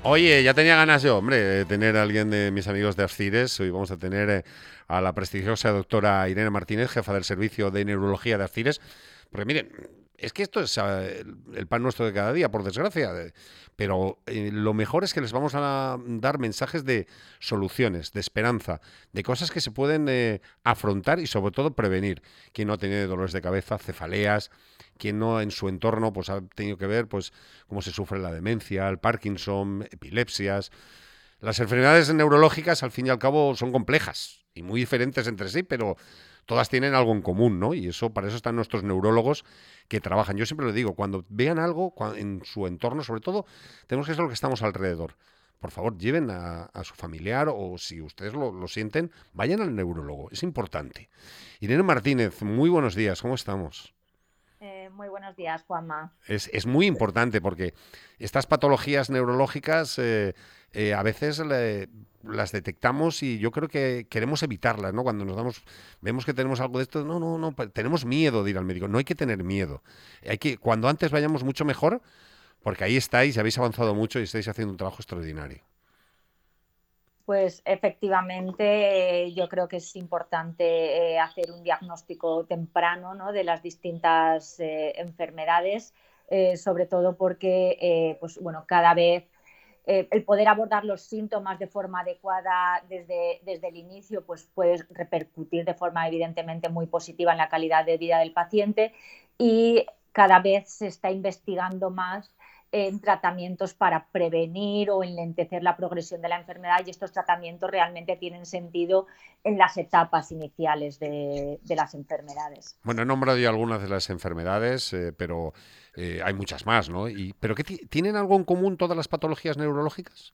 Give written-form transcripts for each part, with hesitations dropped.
Oye, ya tenía ganas yo, hombre, de tener a alguien de mis amigos de Ascires. Hoy vamos a tener a la prestigiosa doctora Irene Martínez, jefa del Servicio de Neurología de Ascires. Porque miren, es que esto es el pan nuestro de cada día, por desgracia. Pero lo mejor es que les vamos a dar mensajes de soluciones, de esperanza, de cosas que se pueden afrontar y sobre todo prevenir. Quien no ha tenido dolores de cabeza, cefaleas, quien no en su entorno pues ha tenido que ver pues cómo se sufre la demencia, el Parkinson, epilepsias. Las enfermedades neurológicas al fin y al cabo son complejas y muy diferentes entre sí, pero todas tienen algo en común, ¿no? Y eso para eso están nuestros neurólogos que trabajan. Yo siempre lo digo, cuando vean algo en su entorno, sobre todo, tenemos que ser lo que estamos alrededor. Por favor, lleven a su familiar o si ustedes lo sienten, vayan al neurólogo. Es importante. Irene Martínez, muy buenos días. ¿Cómo estamos? Muy buenos días, Juanma. Es muy importante porque estas patologías neurológicas a veces las detectamos y yo creo que queremos evitarlas, ¿no? Cuando vemos que tenemos algo de esto, no, tenemos miedo de ir al médico. No hay que tener miedo. Cuando antes vayamos mucho mejor, porque ahí estáis y habéis avanzado mucho y estáis haciendo un trabajo extraordinario. Pues efectivamente, yo creo que es importante hacer un diagnóstico temprano, ¿no?, de las distintas enfermedades, sobre todo porque pues, bueno, cada vez el poder abordar los síntomas de forma adecuada desde el inicio pues puede repercutir de forma evidentemente muy positiva en la calidad de vida del paciente, y cada vez se está investigando más en tratamientos para prevenir o enlentecer la progresión de la enfermedad, y estos tratamientos realmente tienen sentido en las etapas iniciales de las enfermedades. Bueno, he nombrado ya algunas de las enfermedades, pero hay muchas más, ¿no? ¿Pero tienen algo en común todas las patologías neurológicas?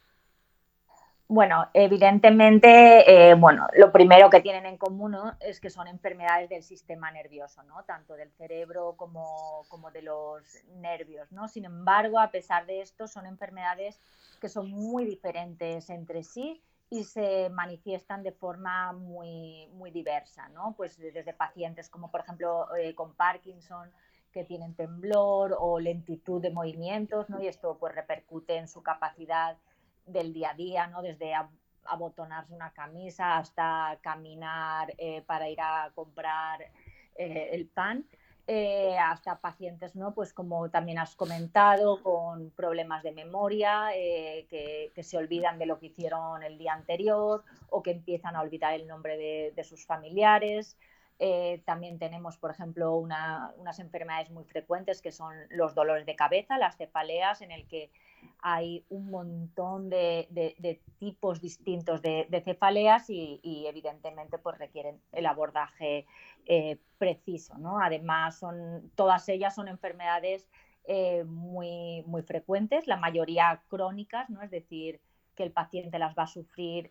Bueno, evidentemente, bueno, lo primero que tienen en común, ¿no?, es que son enfermedades del sistema nervioso, ¿no?, tanto del cerebro como de los nervios, ¿no? Sin embargo, a pesar de esto, son enfermedades que son muy diferentes entre sí y se manifiestan de forma muy diversa, ¿no? Pues desde pacientes como, por ejemplo, con Parkinson, que tienen temblor o lentitud de movimientos, ¿no? Y esto pues repercute en su capacidad del día a día, ¿no? Desde abotonarse una camisa hasta caminar para ir a comprar el pan, hasta pacientes, ¿no?, pues como también has comentado, con problemas de memoria, que se olvidan de lo que hicieron el día anterior o que empiezan a olvidar el nombre de sus familiares. También tenemos, por ejemplo, unas enfermedades muy frecuentes que son los dolores de cabeza, las cefaleas, en el que hay un montón de tipos distintos de cefaleas y evidentemente pues requieren el abordaje preciso, ¿no? Además, todas ellas son enfermedades muy frecuentes, la mayoría crónicas, ¿no? Es decir, que el paciente las va a sufrir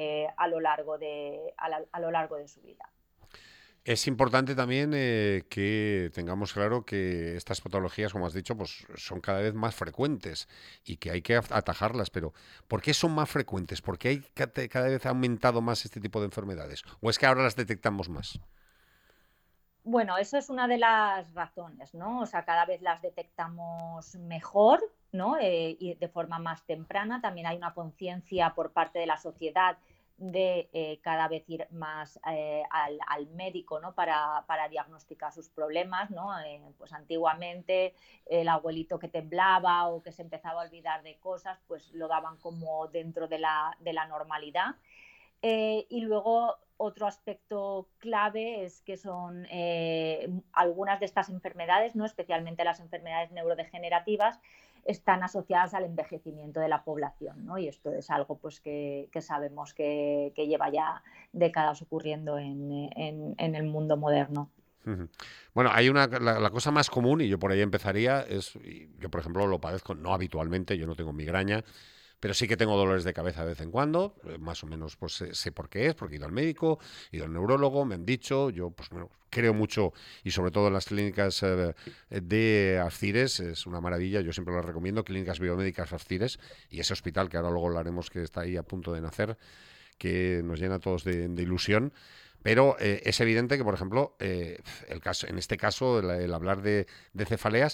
a lo largo de su vida. Es importante también que tengamos claro que estas patologías, como has dicho, pues son cada vez más frecuentes y que hay que atajarlas. Pero ¿por qué son más frecuentes? ¿Por qué cada vez ha aumentado más este tipo de enfermedades? ¿O es que ahora las detectamos más? Bueno, eso es una de las razones, ¿no? O sea, cada vez las detectamos mejor, ¿no? Y de forma más temprana. También hay una conciencia por parte de la sociedad de cada vez ir más al médico, ¿no?, para diagnosticar sus problemas, ¿no? Pues antiguamente el abuelito que temblaba o que se empezaba a olvidar de cosas, pues lo daban como dentro de la normalidad. Y luego otro aspecto clave es que son algunas de estas enfermedades, ¿no?, especialmente las enfermedades neurodegenerativas, están asociadas al envejecimiento de la población, ¿no? Y esto es algo pues que sabemos que lleva ya décadas ocurriendo en el mundo moderno. Ujú. Bueno, la cosa más común, y yo por ahí empezaría, yo por ejemplo lo padezco no habitualmente, yo no tengo migraña, pero sí que tengo dolores de cabeza de vez en cuando, más o menos pues sé por qué es, porque he ido al médico, he ido al neurólogo, me han dicho, yo pues bueno, creo mucho y sobre todo en las clínicas de Ascires, es una maravilla, yo siempre las recomiendo, clínicas biomédicas Ascires y ese hospital que ahora luego hablaremos que está ahí a punto de nacer, que nos llena a todos de ilusión. Pero es evidente que, por ejemplo, en este caso, el hablar de cefaleas,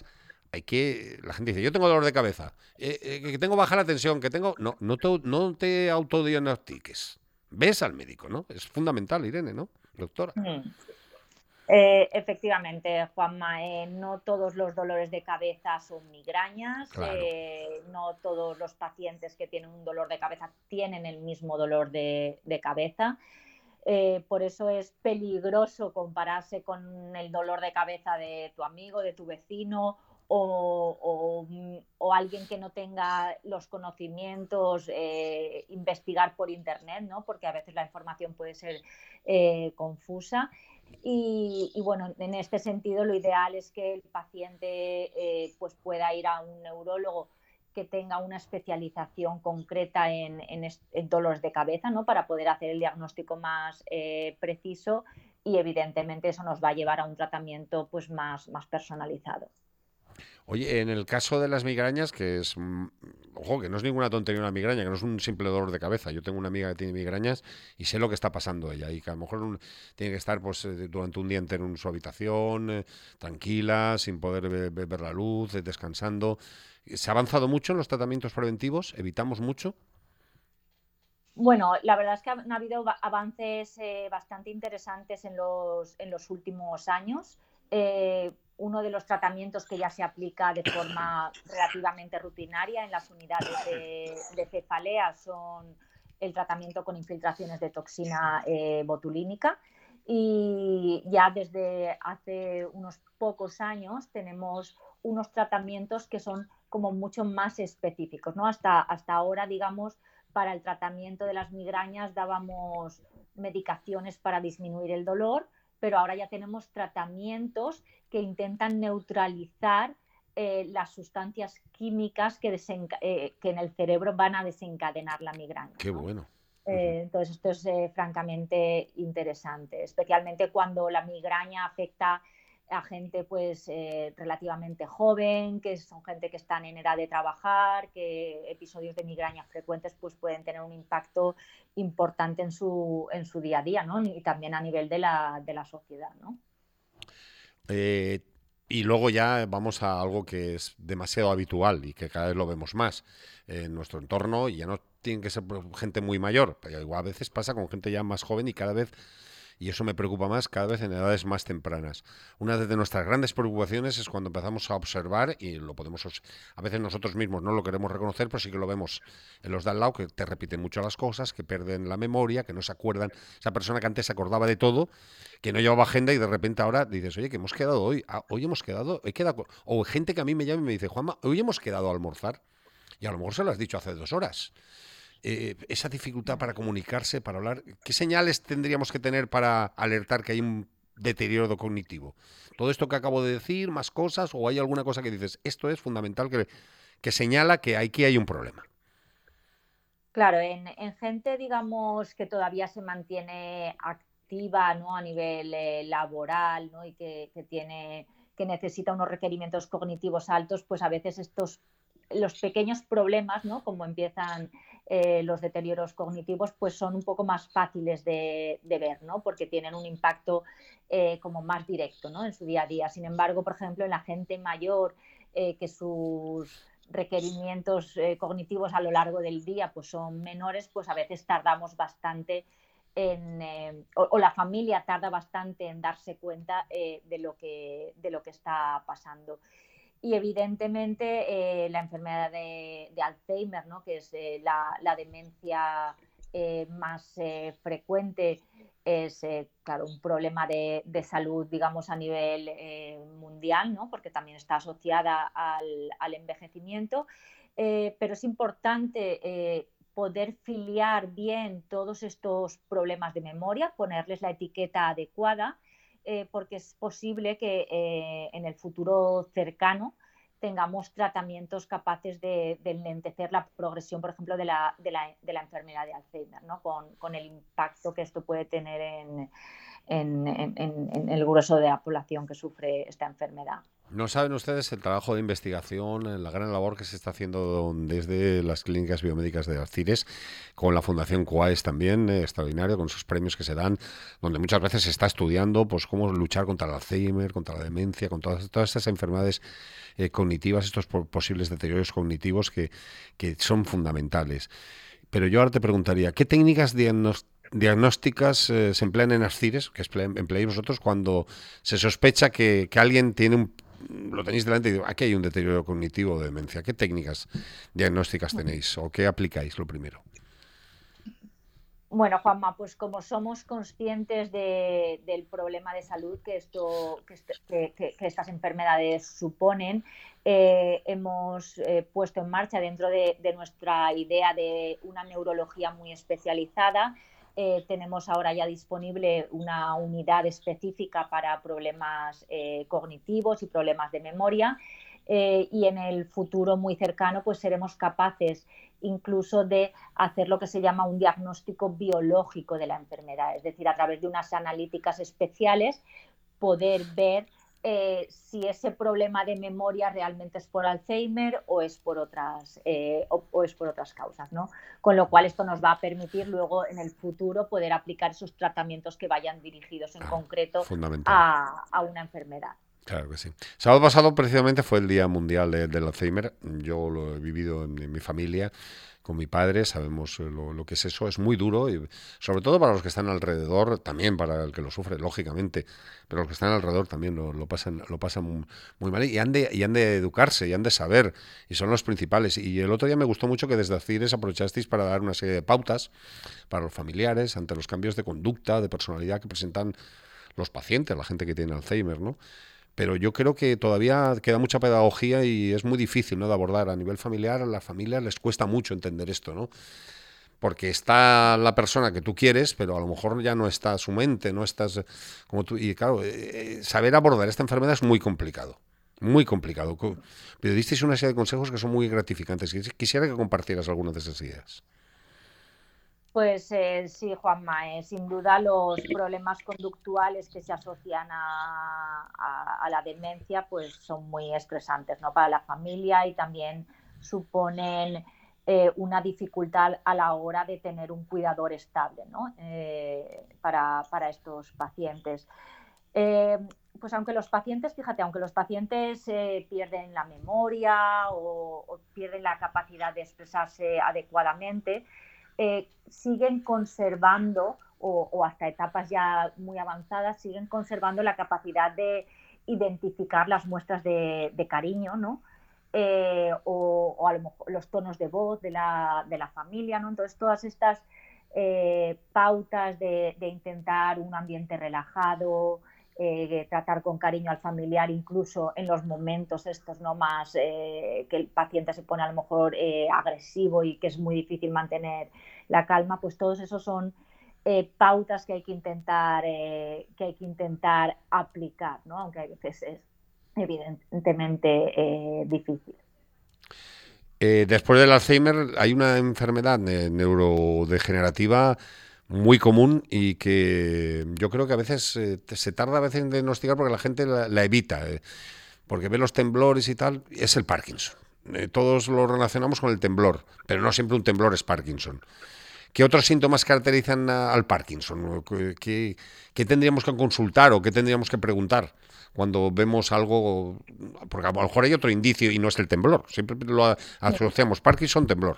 La gente dice, yo tengo dolor de cabeza, que tengo baja la tensión, que tengo... No, no te autodiagnostiques. Ves al médico, ¿no? Es fundamental, Irene, ¿no? Doctora. Mm. Efectivamente, Juanma, no todos los dolores de cabeza son migrañas, Claro. no todos los pacientes que tienen un dolor de cabeza tienen el mismo dolor de cabeza. Por eso es peligroso compararse con el dolor de cabeza de tu amigo, de tu vecino o alguien que no tenga los conocimientos, investigar por internet, ¿no? Porque a veces la información puede ser confusa. Y bueno, en este sentido lo ideal es que el paciente pues pueda ir a un neurólogo que tenga una especialización concreta en dolores de cabeza, ¿no? Para poder hacer el diagnóstico más preciso y evidentemente eso nos va a llevar a un tratamiento pues más personalizado. Oye, en el caso de las migrañas, que es, ojo, que no es ninguna tontería una migraña, que no es un simple dolor de cabeza. Yo tengo una amiga que tiene migrañas y sé lo que está pasando ella y que a lo mejor tiene que estar pues durante un día entero en su habitación, tranquila, sin poder ver la luz, descansando. ¿Se ha avanzado mucho en los tratamientos preventivos? ¿Evitamos mucho? Bueno, la verdad es que han habido avances bastante interesantes en los últimos años. Uno de los tratamientos que ya se aplica de forma relativamente rutinaria en las unidades de cefalea son el tratamiento con infiltraciones de toxina botulínica. Y ya desde hace unos pocos años tenemos unos tratamientos que son como mucho más específicos, ¿no? Hasta ahora, digamos, para el tratamiento de las migrañas dábamos medicaciones para disminuir el dolor, pero ahora ya tenemos tratamientos que intentan neutralizar las sustancias químicas que en el cerebro van a desencadenar la migraña, Qué ¿no? bueno. Ujú. Entonces esto es francamente interesante, especialmente cuando la migraña afecta a gente pues relativamente joven, que son gente que están en edad de trabajar, que episodios de migraña frecuentes pues pueden tener un impacto importante en su día a día, ¿no? Y también a nivel de la sociedad, ¿no? Eh, y luego ya vamos a algo que es demasiado habitual y que cada vez lo vemos más en nuestro entorno y ya no tiene que ser gente muy mayor, pero igual a veces pasa con gente ya más joven y cada vez, y eso me preocupa más, cada vez en edades más tempranas. Una de nuestras grandes preocupaciones es cuando empezamos a observar, y lo podemos, a veces nosotros mismos no lo queremos reconocer, pero sí que lo vemos en los de al lado, que te repiten mucho las cosas, que pierden la memoria, que no se acuerdan. Esa persona que antes se acordaba de todo, que no llevaba agenda y de repente ahora dices, oye, que hemos quedado hoy, hoy hemos quedado, he quedado, o gente que a mí me llama y me dice, Juanma, hoy hemos quedado a almorzar, y a lo mejor se lo has dicho hace 2 horas. Esa dificultad para comunicarse, para hablar, ¿qué señales tendríamos que tener para alertar que hay un deterioro cognitivo? ¿Todo esto que acabo de decir, más cosas, o hay alguna cosa que dices, esto es fundamental, que señala que aquí hay un problema? Claro, en gente, digamos, que todavía se mantiene activa, ¿no? A nivel laboral, ¿no? Y que necesita unos requerimientos cognitivos altos, pues a veces los pequeños problemas, ¿no? Como empiezan los deterioros cognitivos, pues son un poco más fáciles de ver, ¿no? Porque tienen un impacto como más directo, ¿no? En su día a día. Sin embargo, por ejemplo, en la gente mayor, que sus requerimientos cognitivos a lo largo del día pues son menores, pues a veces tardamos bastante o la familia tarda bastante en darse cuenta de lo que está pasando. Y evidentemente la enfermedad de Alzheimer, ¿no? Que es la demencia más frecuente, es claro, un problema de salud, digamos, a nivel mundial, ¿no? Porque también está asociada al envejecimiento, pero es importante poder filiar bien todos estos problemas de memoria, ponerles la etiqueta adecuada, porque es posible que en el futuro cercano tengamos tratamientos capaces de enlentecer la progresión, por ejemplo, de la enfermedad de Alzheimer, ¿no? Con el impacto que esto puede tener en el grueso de la población que sufre esta enfermedad. No saben ustedes el trabajo de investigación, la gran labor que se está haciendo desde las clínicas biomédicas de Alcires, con la Fundación CUAES también, extraordinario, con sus premios que se dan, donde muchas veces se está estudiando pues cómo luchar contra el Alzheimer, contra la demencia, con todas estas enfermedades cognitivas, estos posibles deterioros cognitivos que son fundamentales. Pero yo ahora te preguntaría, ¿qué técnicas diagnósticas se emplean en Ascires, que empleáis vosotros, cuando se sospecha que alguien tiene lo tenéis delante y digo, aquí hay un deterioro cognitivo de demencia? ¿Qué técnicas diagnósticas tenéis o qué aplicáis lo primero? Bueno, Juanma, pues como somos conscientes del problema de salud que estas enfermedades suponen, hemos puesto en marcha dentro de nuestra idea de una neurología muy especializada. Tenemos ahora ya disponible una unidad específica para problemas cognitivos y problemas de memoria. Y en el futuro muy cercano pues seremos capaces incluso de hacer lo que se llama un diagnóstico biológico de la enfermedad, es decir, a través de unas analíticas especiales poder ver si ese problema de memoria realmente es por Alzheimer o es por otras causas, ¿no? Con lo cual esto nos va a permitir luego en el futuro poder aplicar esos tratamientos que vayan dirigidos en Claro, concreto fundamental. a una enfermedad. Claro que sí. Sábado pasado precisamente fue el Día Mundial del Alzheimer. Yo lo he vivido en mi familia, con mi padre, sabemos lo que es eso. Es muy duro y sobre todo para los que están alrededor, también para el que lo sufre, lógicamente, pero los que están alrededor también lo pasan muy mal y han de educarse y han de saber y son los principales. Y el otro día me gustó mucho que desde Acires aprovechasteis para dar una serie de pautas para los familiares ante los cambios de conducta, de personalidad que presentan los pacientes, la gente que tiene Alzheimer, ¿no? Pero yo creo que todavía queda mucha pedagogía y es muy difícil, ¿no?, de abordar a nivel familiar. A las familias les cuesta mucho entender esto, ¿no? Porque está la persona que tú quieres, pero a lo mejor ya no está su mente, no estás como tú. Y claro, saber abordar esta enfermedad es muy complicado. Muy complicado. Pero disteis una serie de consejos que son muy gratificantes. Quisiera que compartieras algunas de esas ideas. Pues sí, Juanma, sin duda los problemas conductuales que se asocian a la demencia pues son muy estresantes, ¿no?, para la familia y también suponen una dificultad a la hora de tener un cuidador estable, ¿no?, para estos pacientes. Eh, pues aunque los pacientes, fíjate, aunque los pacientes pierden la memoria o pierden la capacidad de expresarse adecuadamente, siguen conservando, o hasta etapas ya muy avanzadas, siguen conservando la capacidad de identificar las muestras de cariño, ¿no? O a lo mejor los tonos de voz de la familia, ¿no? Entonces, todas estas pautas de intentar un ambiente relajado, tratar con cariño al familiar, incluso en los momentos estos no más que el paciente se pone a lo mejor agresivo y que es muy difícil mantener la calma, pues todos esos son pautas que hay que intentar aplicar, ¿no?, aunque a veces es evidentemente difícil. Después del Alzheimer hay una enfermedad neurodegenerativa muy común y que yo creo que a veces se tarda a veces en diagnosticar porque la gente la evita, porque ve los temblores y tal. Es el Parkinson. Todos lo relacionamos con el temblor, pero no siempre un temblor es Parkinson. ¿Qué otros síntomas caracterizan al Parkinson? ¿Qué tendríamos que consultar o qué tendríamos que preguntar cuando vemos algo? Porque a lo mejor hay otro indicio y no es el temblor. Siempre lo asociamos Parkinson, temblor.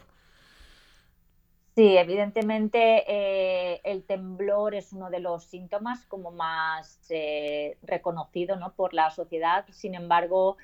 Sí, evidentemente el temblor es uno de los síntomas como más reconocido, ¿no?, por la sociedad. Sin embargo,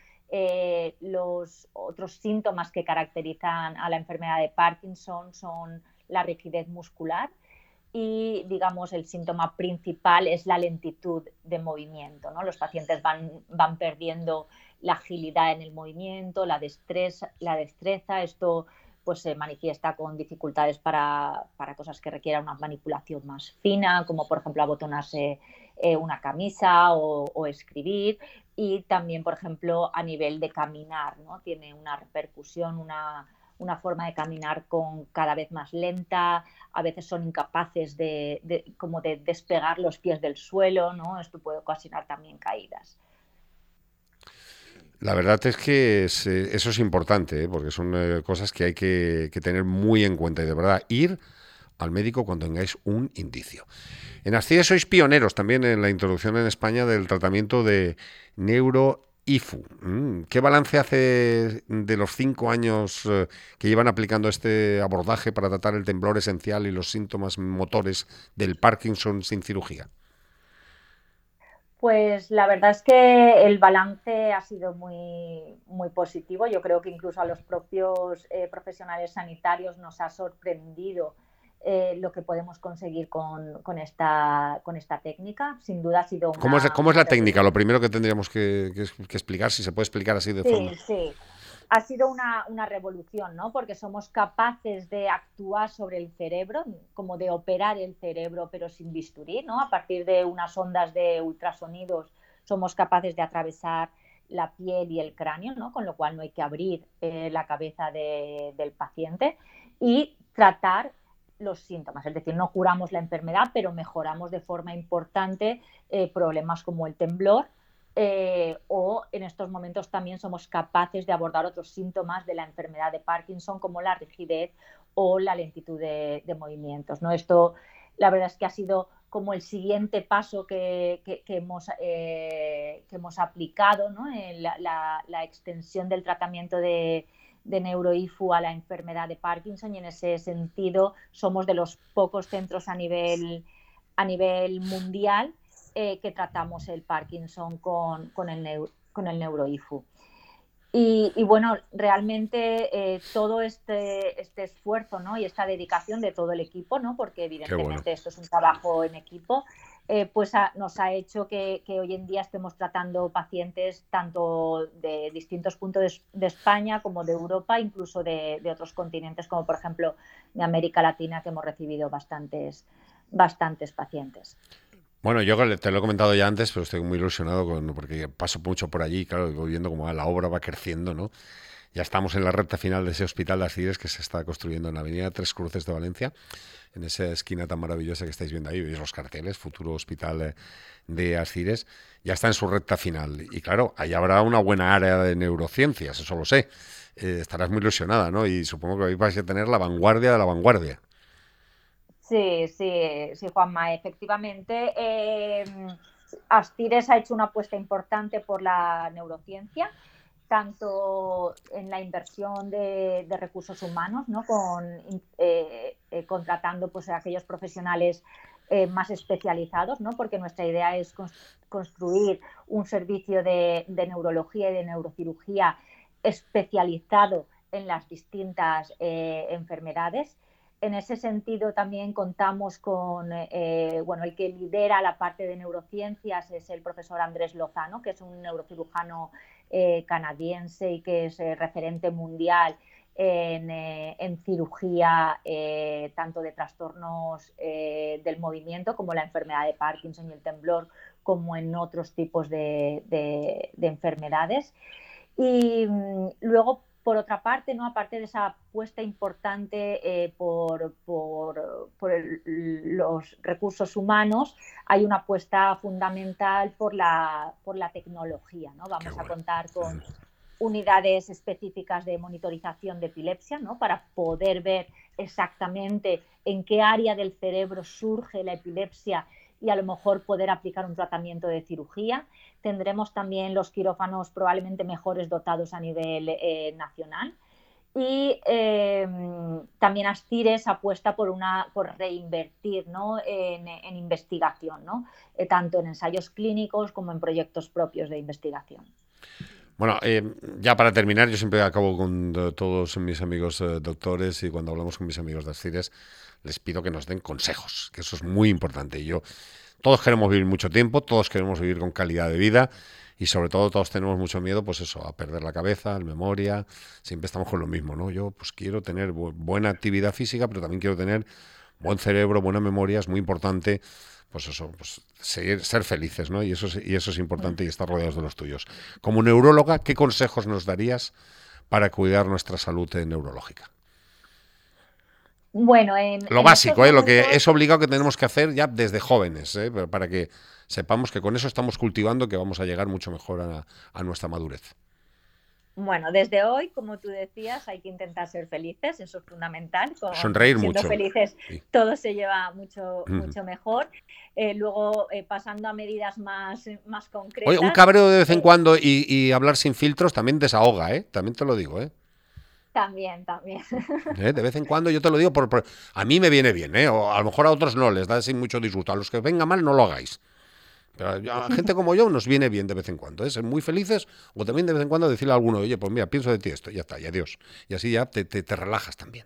los otros síntomas que caracterizan a la enfermedad de Parkinson son la rigidez muscular y, digamos, el síntoma principal es la lentitud de movimiento, ¿no? Los pacientes van perdiendo la agilidad en el movimiento, la destreza. Esto pues se manifiesta con dificultades para cosas que requieran una manipulación más fina, como por ejemplo abotonarse una camisa o escribir, y también, por ejemplo, a nivel de caminar, ¿no? Tiene una repercusión, una forma de caminar con cada vez más lenta, a veces son incapaces como de despegar los pies del suelo, ¿no? Esto puede ocasionar también caídas. La verdad es que eso es importante, porque son cosas que hay que tener muy en cuenta y de verdad ir al médico cuando tengáis un indicio. En Asturias sois pioneros también en la introducción en España del tratamiento de neuroIFU. ¿Qué balance hace de los 5 años que llevan aplicando este abordaje para tratar el temblor esencial y los síntomas motores del Parkinson sin cirugía? Pues la verdad es que el balance ha sido muy positivo. Yo creo que incluso a los propios profesionales sanitarios nos ha sorprendido lo que podemos conseguir con esta técnica. Sin duda ha sido ¿Cómo es una la técnica? revolución. Lo primero que tendríamos que explicar, si se puede explicar así de Sí, forma. sí. Ha sido una revolución, ¿no? Porque somos capaces de actuar sobre el cerebro, como de operar el cerebro, pero sin bisturí, ¿no? A partir de unas ondas de ultrasonidos somos capaces de atravesar la piel y el cráneo, ¿no? Con lo cual no hay que abrir la cabeza del paciente y tratar los síntomas. Es decir, no curamos la enfermedad, pero mejoramos de forma importante problemas como el temblor, o en estos momentos también somos capaces de abordar otros síntomas de la enfermedad de Parkinson como la rigidez o la lentitud de movimientos, ¿no? Esto la verdad es que ha sido como el siguiente paso que hemos aplicado, ¿no? En la extensión del tratamiento de neuroIFU a la enfermedad de Parkinson, y en ese sentido somos de los pocos centros a nivel mundial que tratamos el Parkinson con el neuroIFU. Y bueno, realmente todo este esfuerzo, ¿no? Y esta dedicación de todo el equipo, ¿no? Porque Qué bueno. evidentemente esto es un trabajo en equipo, pues nos ha hecho que hoy en día estemos tratando pacientes tanto de distintos puntos de España como de Europa, incluso de otros continentes, como por ejemplo de América Latina, que hemos recibido bastantes pacientes. Bueno, yo te lo he comentado ya antes, pero estoy muy ilusionado porque paso mucho por allí, claro, y voy viendo cómo la obra va creciendo, ¿no? Ya estamos en la recta final de ese hospital de Asturias que se está construyendo en la avenida Tres Cruces de Valencia, en esa esquina tan maravillosa que estáis viendo ahí, veis los carteles, futuro hospital de Asturias, ya está en su recta final. Y claro, ahí habrá una buena área de neurociencias, eso lo sé. Estarás muy ilusionada, ¿no? Y supongo que ahí vais a tener la vanguardia de la vanguardia. Sí, sí, sí, Juanma, efectivamente. Astires ha hecho una apuesta importante por la neurociencia, tanto en la inversión de recursos humanos, ¿no? Contratando pues, a aquellos profesionales más especializados, ¿no? Porque nuestra idea es construir un servicio de neurología y de neurocirugía especializado en las distintas enfermedades. En ese sentido, también contamos con, bueno, el que lidera la parte de neurociencias es el profesor Andrés Lozano, que es un neurocirujano canadiense y que es referente mundial en cirugía, tanto de trastornos del movimiento como la enfermedad de Parkinson y el temblor, como en otros tipos de enfermedades. Y luego, por otra parte, ¿no? Aparte de esa apuesta importante los recursos humanos, hay una apuesta fundamental por la tecnología, ¿no? Qué Vamos a bueno. contar con unidades específicas de monitorización de epilepsia, ¿no? Para poder ver exactamente en qué área del cerebro surge la epilepsia y a lo mejor poder aplicar un tratamiento de cirugía. Tendremos también los quirófanos probablemente mejores dotados a nivel nacional. Y también Astires apuesta por reinvertir, ¿no? en investigación, ¿no? Tanto en ensayos clínicos como en proyectos propios de investigación. Bueno, ya para terminar, yo siempre acabo con todos mis amigos doctores y cuando hablamos con mis amigos de Asturias les pido que nos den consejos, que eso es muy importante. Todos queremos vivir mucho tiempo, todos queremos vivir con calidad de vida y sobre todo todos tenemos mucho miedo, pues eso, a perder la cabeza, la memoria, siempre estamos con lo mismo, ¿no? Yo pues quiero tener buena actividad física, pero también quiero tener buen cerebro, buena memoria, es muy importante pues eso, pues ser felices, ¿no? Y eso es importante y estar rodeados de los tuyos. Como neuróloga, ¿qué consejos nos darías para cuidar nuestra salud neurológica? Bueno, Lo en estos básico, lo que momentos, es obligado que tenemos que hacer ya desde jóvenes, para que sepamos que con eso estamos cultivando que vamos a llegar mucho mejor a nuestra madurez. Bueno, desde hoy, como tú decías, hay que intentar ser felices, eso es fundamental. Sonreír Siendo mucho. felices Sí. todo se lleva mucho, Ujú. mucho mejor. Luego, pasando a medidas más Oye, un concretas, cabreo de vez en eh, cuando y hablar sin filtros también desahoga, ¿eh? También te lo digo, ¿eh? también. De vez en cuando yo te lo digo, a mí me viene bien, ¿eh? O a lo mejor a otros no, les da así mucho disgusto. A los que venga mal no lo hagáis. Pero a gente como yo nos viene bien de vez en cuando, ¿eh? Ser muy felices o también de vez en cuando decirle a alguno, oye, pues mira, pienso de ti esto, y ya está, y adiós. Y así ya te relajas también.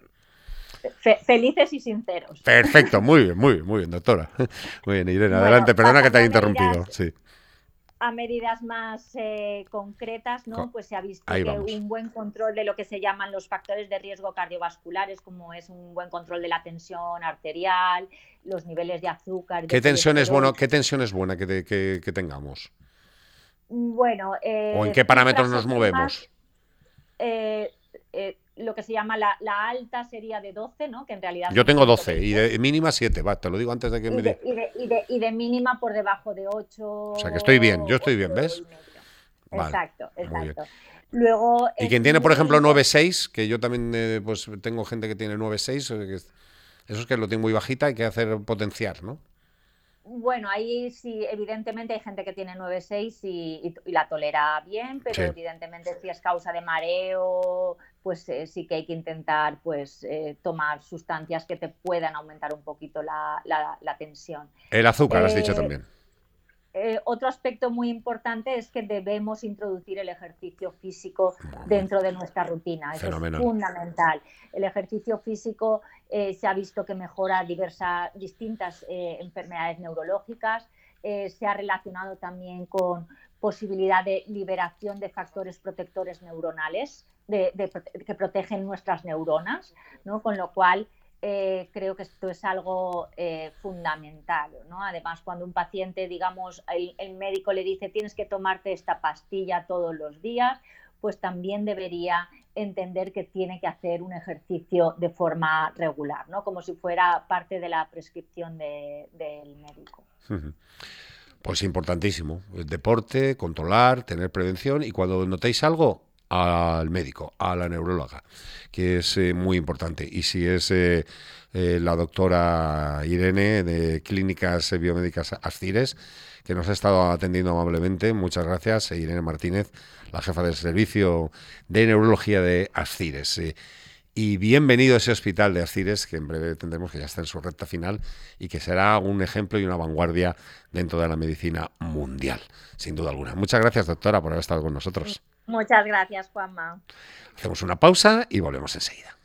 Felices y sinceros. Perfecto, muy bien, doctora. Muy bien, Irene, Bueno, adelante, perdona que te pasando haya interrumpido. Sí, a medidas más concretas, ¿no? Pues se ha visto ahí que vamos. un buen control de lo que se llaman los factores de riesgo cardiovasculares, como es un buen control de la tensión arterial, los niveles de azúcar y de colesterol. ¿Qué tensión es buena que tengamos? Bueno, ¿O en qué parámetros cifras nos óptimas, movemos? eh, lo que se llama la alta sería de 12, ¿no? Que en realidad Yo son tengo 12 y 120. de mínima 7, va, te lo digo antes de que me diga. Y de mínima por debajo de O sea, que estoy bien, yo estoy bien, 8 ¿ves? y medio. Vale, Exacto, muy bien. exacto. Luego Y es quien tiene, por muy ejemplo, importante. 9,6, que yo también pues tengo gente que tiene 9,6, eso es que lo tengo muy bajita, hay que hacer potenciar, ¿no? Bueno, ahí sí, evidentemente hay gente que tiene 9,6 y la tolera bien, pero Sí. evidentemente si es causa de mareo, pues sí que hay que intentar pues tomar sustancias que te puedan aumentar un poquito la tensión. El azúcar, has dicho Eh, también. Otro aspecto muy importante es que debemos introducir el ejercicio físico Muy, dentro de nuestra rutina. Eso es fenomenal. fundamental. El ejercicio físico se ha visto que mejora distintas enfermedades neurológicas. Se ha relacionado también con posibilidad de liberación de factores protectores neuronales que protegen nuestras neuronas, ¿no? Con lo cual creo que esto es algo fundamental, ¿no? Además, cuando un paciente, digamos, el médico le dice tienes que tomarte esta pastilla todos los días, pues también debería entender que tiene que hacer un ejercicio de forma regular, ¿no? Como si fuera parte de la prescripción del médico. Pues importantísimo. El deporte, controlar, tener prevención y cuando notéis algo, al médico, a la neuróloga, que es muy importante. Y si es la doctora Irene de Clínicas Biomédicas Ascires, que nos ha estado atendiendo amablemente, muchas gracias, Irene Martínez, la jefa del servicio de neurología de Ascires. Y bienvenido a ese hospital de Ascires, que en breve tendremos, que ya está en su recta final y que será un ejemplo y una vanguardia dentro de la medicina mundial, sin duda alguna. Muchas gracias, doctora, por haber estado con nosotros. Muchas gracias, Juanma. Hacemos una pausa y volvemos enseguida.